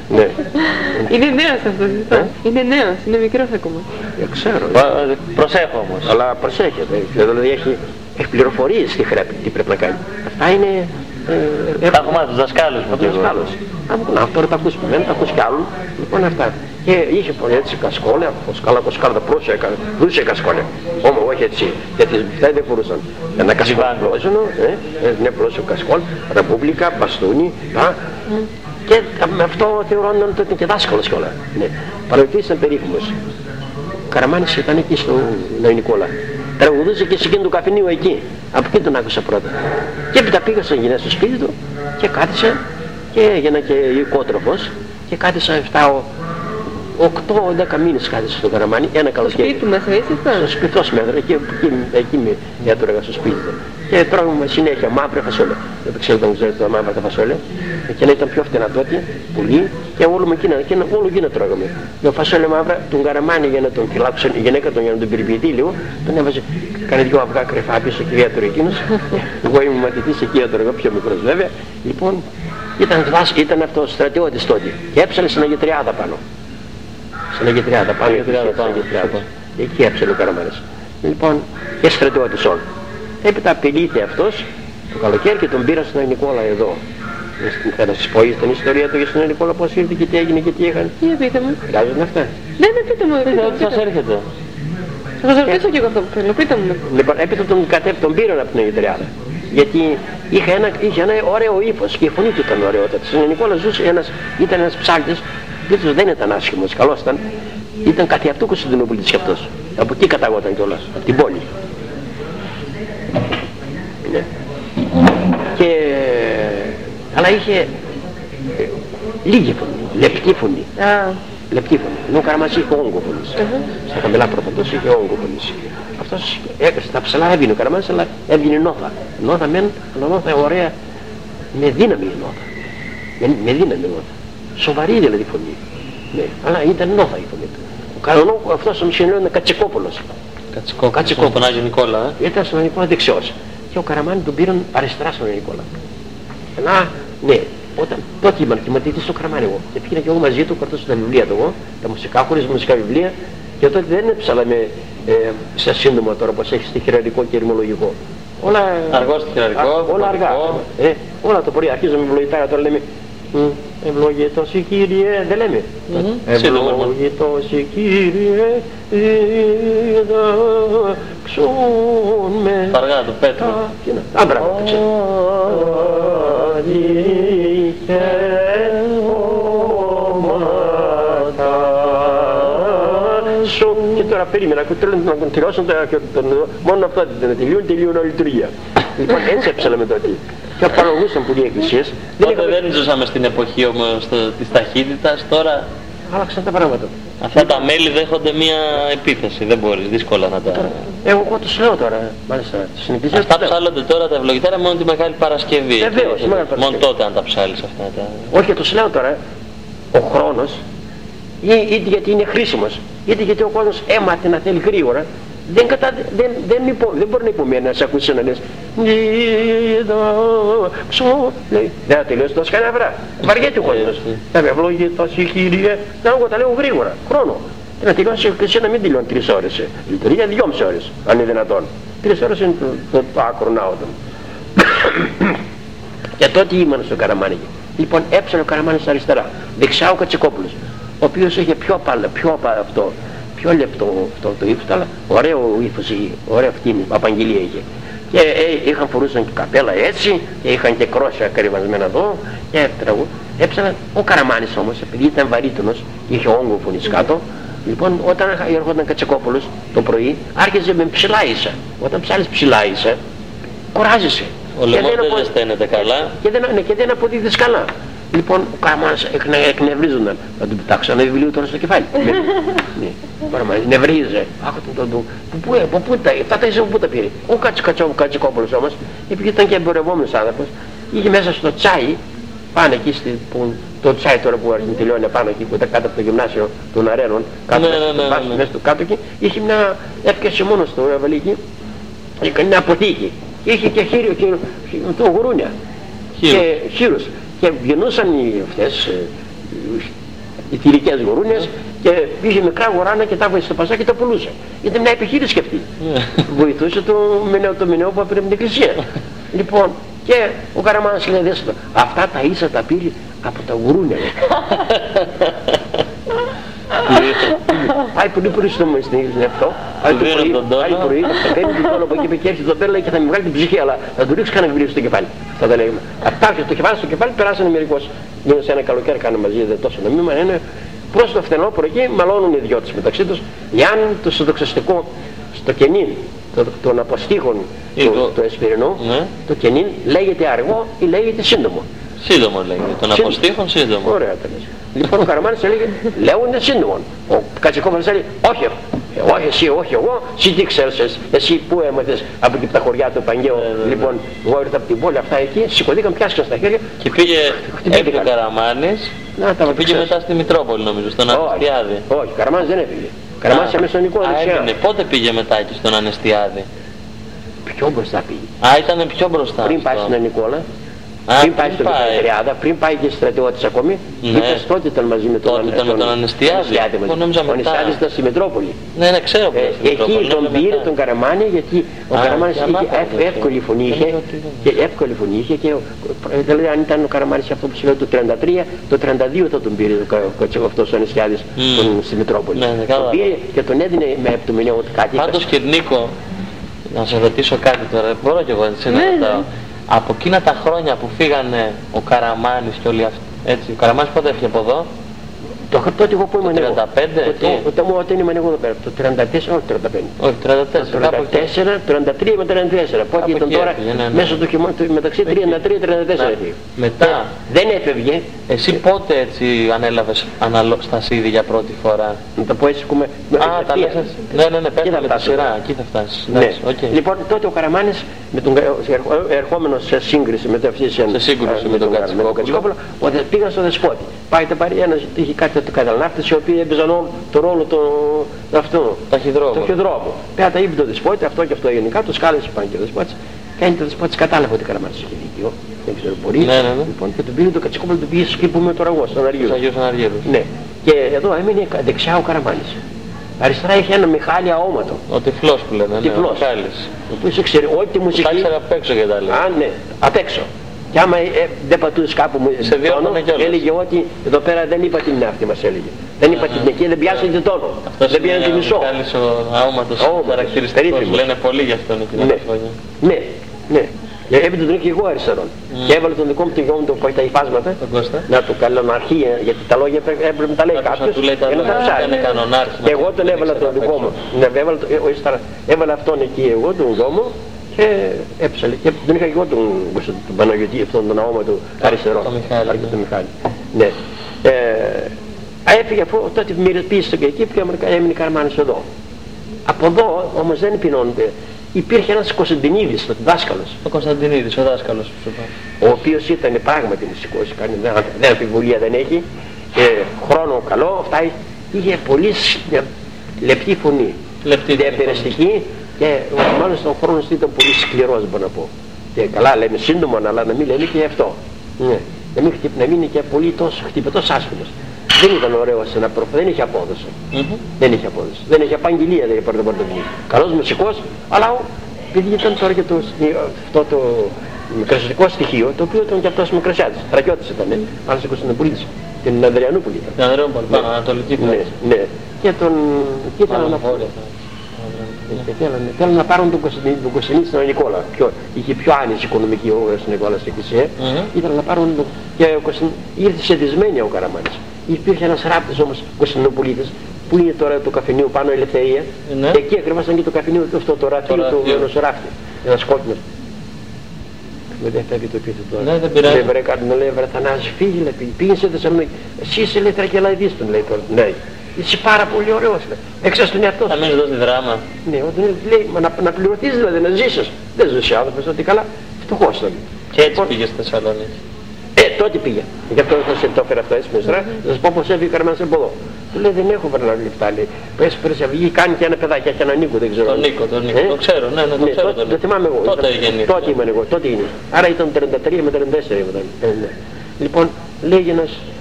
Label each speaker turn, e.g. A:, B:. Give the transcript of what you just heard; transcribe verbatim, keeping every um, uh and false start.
A: Ναι.
B: Είναι νέος αυτός, ε? Είναι νέος, είναι μικρός ακόμα.
A: Δεν ξέρω.
C: Προσέχω όμως.
A: Αλλά προσέχετε, δηλαδή έχει, έχει πληροφορίες τι, τι πρέπει να κάνει. Αυτά είναι...
C: Ε, τα έχουμε τους δασκάλους μου.
A: Τους δασκάλους. Να, τώρα τα ακούς, δεν τα ακούς κι άλλους. Λοιπόν αυτά. Και είχε πολύ έτσι κασκόλια, κασκάλα, κασκάλα, πρόσεχα, δούσε κασκόλια. Όμως όχι έτσι, γιατί δεν μπορούσαν. Ένα κασκόλιο, ναι, πρόσεχα κασκόλ, ρεπούμπλικα, μπαστούνι, και με αυτό θεωρώναν ότι ήταν και δάσκαλος κιόλα. Ναι. Παροικείς ήταν περίφημος. Ο Καραμάνης ήταν εκεί στο Νέο Νικόλα. Τραγουδούσε και σε εκείνο του καφενείου εκεί. Από εκεί τον άκουσα πρώτα. Και έπειτα πήγα σε γυναίκα στο σπίτι του και κάθισα και έγινα και οικότροφος και κάθισα εφτά οκτώ δέκα μήνες κάθισα στον Καραμάνη, ένα καλοκαίρι.
B: Στο σπίτι του μέσα ήσασταν?
A: Στο σπίτι του μέτρα, εκεί, εκεί, εκεί με έτρωγα στο σπίτι του. Και τρώγαμε συνέχεια μαύρη φασόλια. Δεν ξέρω αν ξέρετε τα μαύρα τα φασόλια. Και να ήταν πιο φθηνά τότε, πουλί, και όλο με εκείνα, εκείνα όλο εκείνα τρώγαμε. Με φασόλια μαύρα, τον Καραμάνη για να τον φυλάξουν, η γυναίκα τον για να τον περιποιηθεί λίγο, τον έβαζε, κάνει δυο αυγά κρεφά πίσω και έτρωγε εκείνος. Εγώ ήμουν μαθητής εκεί, έτρωγα πιο μικρός βέβαια. Λοιπόν, ήταν, ήταν αυτός στρατιώτης τότε και έψαλε στην Αγιτριάδα πάνω. Στην Αγιτριάδα πάνω, εκεί έψαλε ο Καραμάνης. Λοιπόν, και στρατιώτης όλο. Έπειτα απειλείται αυτός το καλοκαίρι και τον πήρα στον Νικόλα εδώ. Θα σας πω την ιστορία του για στον Νικόλα πώς ήρθε και τι έγινε και τι έκανε.
B: Τι πείτε μου.
A: Χρειάζονται αυτά.
B: Ναι, ναι, πείτε μου.
C: Ό,τι σας έρχεται.
B: Θα σας ρωτήσω και εγώ αυτό που θέλω, πείτε μου.
A: Λοιπόν, έπειτα τον, κατέ, τον πήραν από την Αγιτριάδα. Γιατί είχε ένα, είχε ένα ωραίο ύφος και η φωνή του ήταν ωραιότατη. Στον Νικόλα ζούσε ένας, ήταν ένας ψάλτης, ο δεν ήταν άσχημος, καλός ήταν. Ήταν κάτι αυτού Κωνσταντινούπολης κι αυτός. Από εκεί καταγόταν κιόλας, από την πόλη. Ναι. Και... αλλά είχε ε, λίγη φωνή, λεπτή φωνή.
B: Ah.
A: Λεπτή φωνή. Ενώ ο Καραμάνης είχε όγκο φωνής. Uh-huh. Στα χαμηλά προπαντός είχε όγκο φωνής. Αυτός έκασε τα ψηλά έβγαινε ο Καραμάνης, αλλά έβγαινε νόθα. Νόθα μεν, αλλά νόθα ωραία, με δύναμη η νόθα. Με, με δύναμη νόθα. Σοβαρή δηλαδή φωνή. Ναι, αλλά ήταν νόθα η φωνή του. Ο κανονό αυτός ο Μισελό είναι Κατσικόπουλος.
C: Κατσικόπουλος, στον Άγιο Νικόλα.
A: Ε? Ήταν στον Άγιο Νικόλα δεξιός. Και ο Καραμάνη τον πήραν αριστερά στον Άγιο Νικόλα. Να, ναι, όταν, τότε ήμουν και μαθητής στο Καραμάνη εγώ. Και πήγαινα και εγώ μαζί του, κρατούσα τα βιβλία του εγώ, τα μουσικά, χωρίς μουσικά βιβλία. Και τότε δεν έψαλα με, ε, σε σύντομα τώρα όπως έχει στοιχειραρικό και ρημολογικό. Όλα
C: αργό στοιχειραρικό,
A: όλα αργά. Ε, όλα το πρωί αρχίζουμε με ευλογητάρα, τώρα λέμε ευλογητός η Κύριε, δεν λέμε. Ευλογητός η Κύριε, διδάξουν με.
C: Αργά του Πέτρου.
A: Α, μπράβο, το ξέρω. Και τώρα περίμενα, να τον τελειώσουν, μόνο αυτό δεν τελειούν, τελειούν όλη λειτουργία. Λοιπόν, έτσι έψαλαμε τότε. Και απαραγούσαν πολλοί εκκλησίες.
C: Τότε δεν ζούσαμε στην εποχή όμως της ταχύτητας, τώρα...
A: Άλλαξαν τα πράγματα.
C: Αυτά τα μέλη δέχονται μια επίθεση, δεν μπορείς δύσκολα να τα...
A: Εγώ, εγώ τους λέω τώρα, μάλιστα, στην εκκλησία.
C: Αυτά ψάλλονται τώρα τα ευλογητάρα μόνο τη Μεγάλη Παρασκευή.
A: Βεβαίως, Μεγάλη Παρασκευή.
C: Μόνο τότε αν τα ψάλεις αυτά τα...
A: Όχι, τους λέω τώρα, ο χρόνος, είτε γιατί είναι χρήσιμος, είτε γιατί ο κόσμος έμαθε να θέλει γρήγορα, δεν, κατα... δεν, δεν, υπο... δεν μπορεί να υπομένει να σε ακούσει να λες λέει, δεν θα τελειώσει τόσο κανένα βρά. Βαριέται ο κόσμος. Θα με ευλογητός η Κύριε, να εγώ τα λέω γρήγορα, χρόνο. Και να τελειώσει η εκκλησία να μην τελειώνει τρεις ώρες. Λειτουργία δυόμιση ώρες, αν είναι δυνατόν. Τρεις ώρες είναι το, το, το άκρο ναότον. Και τότε ήμουν στο Καραμάνι. Λοιπόν, έψανε ο Καραμάνης αριστερά. Δεξιά ο Κατσικόπουλος, ο οποίος είχε πιο απαλά, πιο αυτό. Πιο λεπτό αυτό το ύφος, αλλά ωραίο ύφος, ωραία φτύνη, απαγγελία είχε. Και ε, είχαν φορούσαν και καπέλα έτσι, και είχαν και κρόσια καρυβασμένα εδώ, και τραγού. Έψαναν ο Καραμάνης όμως, επειδή ήταν βαρύτονος, είχε όγκο φωνής κάτω, λοιπόν όταν έρχονταν Κατσικόπουλος το πρωί, άρχιζε με ψηλά ίσα. Όταν ψάλεις ψηλά ίσα, κουράζεσαι.
C: Ο λαιμός δεν ζεσταίνεται καλά.
A: Και δεν, ναι, και δεν αποδίδεις καλά. Λοιπόν, ο Καραμάνης εκνευρίζονταν. Θα του πετάξω ένα βιβλίο τώρα στο κεφάλι. Ναι, Καραμάνης, νευρίζε. Άκου τον του. Πού τα, αυτά τα είσαι πού τα πήρε. Ο Κατσικόπουλος όμως, επειδή ήταν και εμπορευόμενος άνθρωπος, είχε μέσα στο τσάι, πάνω εκεί, το τσάι τώρα που τελειώνει πάνω εκεί, που ήταν κάτω από το γυμνάσιο των Αρένων, κάτω μέσα στο κάτω εκεί, είχε μια, έπιασε μόνο στο εβαλίκι, είχε μια αποθήκη. Είχε και χείριο, το γουρούνια και χείρους. Και γεννούσαν οι αυτές, οι θηλυκές γουρούνες και είχε μικρά γουράνα και τα έβαζε στο παζά και τα πουλούσε. Ήταν μια επιχείρηση και αυτή. Βοηθούσε το μηνέο, το μηνέο που έπαιρνε από την εκκλησία. Λοιπόν, και ο Καραμάνας λέει, δες το, αυτά τα ίσα τα πήρε από τα γουρούνια. Πάει πολύ πρωί στο στην είναι αυτό. Πάει το πρωί, πάει πρωί, παίρνει την τόνο από εκεί και έρχεται εδώ πέρα και θα μου βγάλει την ψυχή, αλλά θα του ρίξει κανένα βιβλίο στο κεφάλι. Αυτά τα λέγουμε. Αυτά έρχεται το κεφάλι στο κεφάλι, περάσανε μερικώς. Γίνανε σε ένα καλοκαίρι, κάνανε μαζί, δεν τόσο νομίμα, είναι προς το φθινόπωρο εκεί, μαλώνουν οι δυο τους μεταξύ τους. Γιάννη το συνδοξαστικό στο κενήν των αποστήχων του Εσπυρινού, το κενήν λέγεται αργό ή λέγεται σύντομο.
C: Σύντομο λέγεται, των αποστήχων σύντομο.
A: Ωραία τα λες. Λοιπόν ο Καραμάνης έλεγε, λέγονται σύντομο. Ο Κατσικόφαλος έλεγε, όχι, όχι εσύ, όχι εγώ, εσύ τι ξέρεις, εσύ που έμαθες από τα χωριά του Παγγαίου. Λοιπόν, εγώ ήρθα από την πόλη αυτά εκεί, σηκωθήκαν, πιάστηκαν στα χέρια.
C: Και πήγε έφυγε ο Καραμάνης και πήγε μετά στη Μητρόπολη νομίζω, στον Ανεστιάδη.
A: Όχι, ο Καραμάνης δεν έφυγε. Ο Καραμάνης έμεινε στον Νικόλα δεξιά.
C: Πότε πήγε μετά εκεί στον Ανεστιάδη?
A: Πιο μπροστά πήγε.
C: Α, ήταν πιο μπροστά.
A: Πριν πάει στον Νικόλα.
C: Α,
A: πριν πάει στο τριάντα, πριν πάει και στρατιώτης ακόμη, ναι. Είπες τότε ήταν μαζί με τον,
C: τον, τον, τον Ανεστιάδη.
A: Ο Ανεστιάδης ήταν στη Μετρόπολη.
C: Ναι, ναι, ξέρω που
A: ε, εκεί τον πήρε τον Καραμάνη, γιατί ο Καραμάνης είχε εύκολη φωνή είχε, και εύκολη φωνή είχε και δηλαδή αν ήταν ο Καραμάνης αυτό που σημαίνει το τριάντα τρία, το τριάντα δύο θα τον πήρε αυτός ο Ανεστιάδης στη Μετρόπολη. Τον πήρε και τον έδινε με επτομηνία ότι κάτι.
C: Πάντως και Νίκο, να σε ρωτήσω κάτι τώρα, μπορώ κι εγώ να ρωτάω. Από εκείνα τα χρόνια που φύγανε ο Καραμάνης και όλοι αυτοί, έτσι, ο Καραμάνης πότε έφυγε από εδώ?
A: Το τότε εγώ που ήμουν εγώ.
C: Το τριάντα πέντε, εκεί.
A: Όταν ήμουν εγώ εδώ πέρα, το τριάντα τέσσερα, όχι τριάντα πέντε.
C: Όχι, τριάντα τέσσερα.
A: Το τριάντα τέσσερα, τριάντα τρία με τριάντα τέσσερα. Πότε ήταν τώρα, μέσα στο χειμώνα, μεταξύ τριάντα τρία και τριάντα τέσσερα έφυγε.
C: Μετά.
A: Δεν έφευγε.
C: Εσύ πότε έτσι ανέλαβες στα Σίδη για πρώτη φορά?
A: Να το πω έτσι κουμέ.
C: Α, τα λες έτσι. Ναι, ναι, ναι, πέρα με τη σειρά, εκεί θα φτάσεις.
A: Λοιπόν, τότε ο Καραμάνης, ερχόμενος σε σύγκριση με τον Κατσικόπουλο, πήγαν στο Δεσπότη. Πάει τα πάρει ένας, είχε κάτι του καταλάφτες οι οποίοι έπαιζαν το ρόλο του αυτού, ταχυδρόμου. Πέρα τα είπε το Δεσπότη, αυτό και αυτό γενικά, τους κάλεσε πάνω και ο Δεσπότης. Κάνει το Δεσπότης, κατάλαβε ότι Καραμάνης είχε δίκιο, δεν ξέρω μπορεί.
C: Ναι, ναι, ναι.
A: Λοιπόν, και τον πήγε το Κατσικόπουλο, τον πήγε σκύπου με το ραγό, στον
C: Αργύρου.
A: Ναι. Και εδώ έμεινε δεξιά ο Καραμάνης. Αριστερά είχε ένα Μιχάλη αόματο.
C: Ο τυφλός που λένε, ναι, ο Μιχάλης.
A: Ο οποίος ξέρει όλη τη μουσική.
C: Κάλεσε απ' έξω και τα λέει.
A: Α, ναι, απ' έξω. Και άμα ε, δεν πατούσε κάπου σε τόνο, έλεγε ότι εδώ πέρα δεν είπα την αυτή μας έλεγε. Δεν είπα την εκεί, δεν πιάσανε την τόνο. Δεν πιάσανε την μισό.
C: Αυτός είναι ο αόματος χαρακτηριστικός, λένε πολύ γι' αυτόν εκείνα τα χρόνια.
A: Ναι, ναι. Έπειτα τον είχε εγώ αριστερόν. Και έβαλε τον δικό μου τον γιο μου που έχει τα υφάσματα. Να του καλώ αρχή, γιατί τα λόγια έπρεπε να τα λέει κάποιος για να τα ψάρει. Και εγώ τον έβαλα τον δικό μου. Έβαλα αυτόν εκεί εγώ τον γιο μου. Και έψαλε. Και τον είχα εγώ τον, τον Παναγιώτη, αυτόν τον αόμα του αριστερό.
C: Το Μιχάλη.
A: Ναι. Το Μιχάλη. Ναι. Ε, έφυγε αφού τότε μοιρεπίστηκε και εκεί και έμεινε Καραμάνης εδώ. Από εδώ όμως δεν επινώνεται. Υπήρχε ένας Κωνσταντινίδης, ο δάσκαλος.
C: Ο Κωνσταντινίδης, ο δάσκαλος.
A: Ο οποίος ήταν πράγματι μουσικός, δεν αμφιβολία δεν έχει. Ε, χρόνο καλό, αυτά είχε πολύ λεπτή φωνή. Λεπτή διαπεραστική. Και μάλλον στον χρόνο ήταν πολύ σκληρός μπορώ να πω. Και καλά λέμε σύντομα αλλά να μην λέμε και αυτό. Ναι. Να, μην, να μην είναι και πολύ τόσο χτυπητός άσχημος. Δεν ήταν ωραίος να προφ... δεν είχε απόδοση. Mm-hmm. Δεν είχε απόδοση. Δεν είχε απαγγελία δεν είχε πάρει το πρωτοβουλίο. Καλός μουσικός, αλλά επειδή ήταν τώρα και το, αυτό το μικρασιατικό στοιχείο, το οποίο ήταν και αυτός μικρασιάτης. Στρατιώτης ήταν, mm-hmm. άλλος Κωνσταντινούπολης. Την Ανδριανούπολη ήταν.
C: Την Ανδριανούπολη, πάνω ανατολική.
A: Ναι, ναι. Και τον... Και ήταν να θέλουν να πάρουν τον Κωνσταντινίδη στον Νικόλα. Πιο, είχε πιο άνεση οικονομική ο Νικόλας στην εκκλησία. Mm-hmm. Ήθελαν να πάρουν τον... Και ο ήρθε σε δυσμένεια ο Καραμάνης. Υπήρχε ένας ράπτης όμως Κωνσταντινοπολίτης που είναι τώρα το καφενείο πάνω Ελευθερία. Mm-hmm. Και εκεί ακριβώς ήταν και το καφενείο αυτό το ραφείο του ενός ράφτη. Ένας κόκκινος. Δεν φεύγει το επίθετο τώρα.
C: Ναι, δεν πειράζει.
A: Λέει βρε κάτι να λέει βρε Θανάση φύγει λέει πήγε σε Θεσσαλονίκη. Εσύ είσαι λέει Τρακελαϊδής τον λέει τώρα. Ναι. Είσαι πάρα πολύ ωραίος, έξω στον εαυτό σου.
C: Θα μείνεις εδώ στη δράμα.
A: Ναι, όταν λέει, μα να, να πληρωθείς δηλαδή, να ζήσεις. Δεν ζήσει ο άνθρωπος, ότι καλά, φτωχός ήταν.
C: Και έτσι λοιπόν, πήγε στη Θεσσαλονίκη.
A: Ε, τότε πήγε. Γι' αυτό θα σε το έφερα αυτό έτσι μέσα. Θα σας πω πως έφυγε ο Καραμάνης από εδώ. Του λέει, δεν έχω βρει λεφτά, λέει. Πες πέρασε αυγή, κάνει και ένα παιδάκι, και έναν Νίκο, δεν ξέρω.
C: Τον Νίκο, τον Νίκο, ε? Το ξέρω, ναι, ναι, το
A: ναι,
C: ξέρω.
A: Το, το θυμάμαι εγώ.
C: Τότε έγινε.
A: Τότε ήμουν εγώ, τότε είναι. Άρα ήταν τριάντα τρία με τριάντα τέσσερα. Ήταν. Ε, ναι. Λοιπόν, λέγει ένας